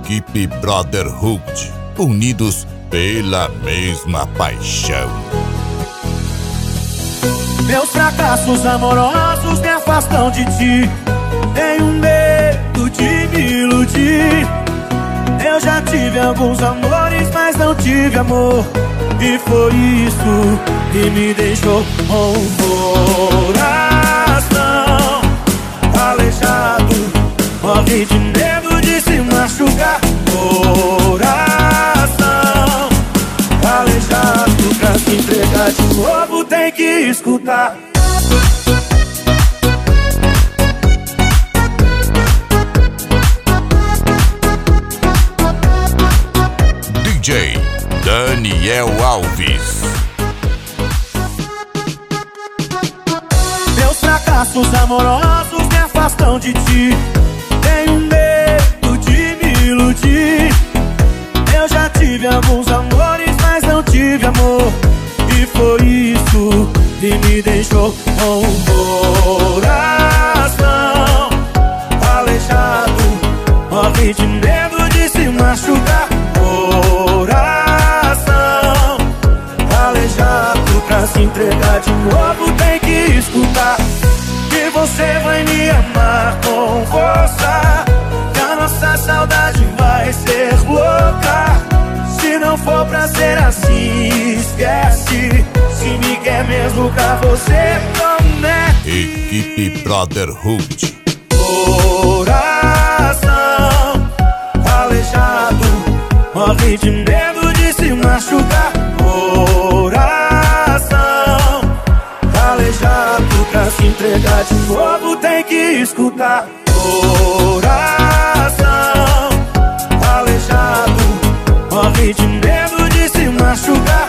Equipe Brotherhood, unidos pela mesma paixão. Meus fracassos amorosos me afastam de ti. Tenho medo de me iludir. Eu já tive alguns amores, mas não tive amor. E foi isso que me deixou com o coração aleijado. Morre de medo de se machucar. Coração aleijado, pra se entregar de novo tem que escutar. DJ Daniel Alves. Meus fracassos amorosos me afastam de ti. Tenho medo de me iludir. Eu já tive alguns amores, mas não tive amor. E foi isso que me deixou com o coração aleijado. Morre de medo de se machucar. Coração aleijado, pra se entregar de novo tem que escutar. Que você vai me amar com força, que a nossa saudade vai ser louca. Se não for pra ser assim, esquece. Se me quer mesmo pra você, promete. Equipe Brotherhood. Coração aleijado, morre de medo de se machucar. Coração aleijado, pra se entregar de novo tem que escutar. Coração aleijado, morre de medo de se machucar.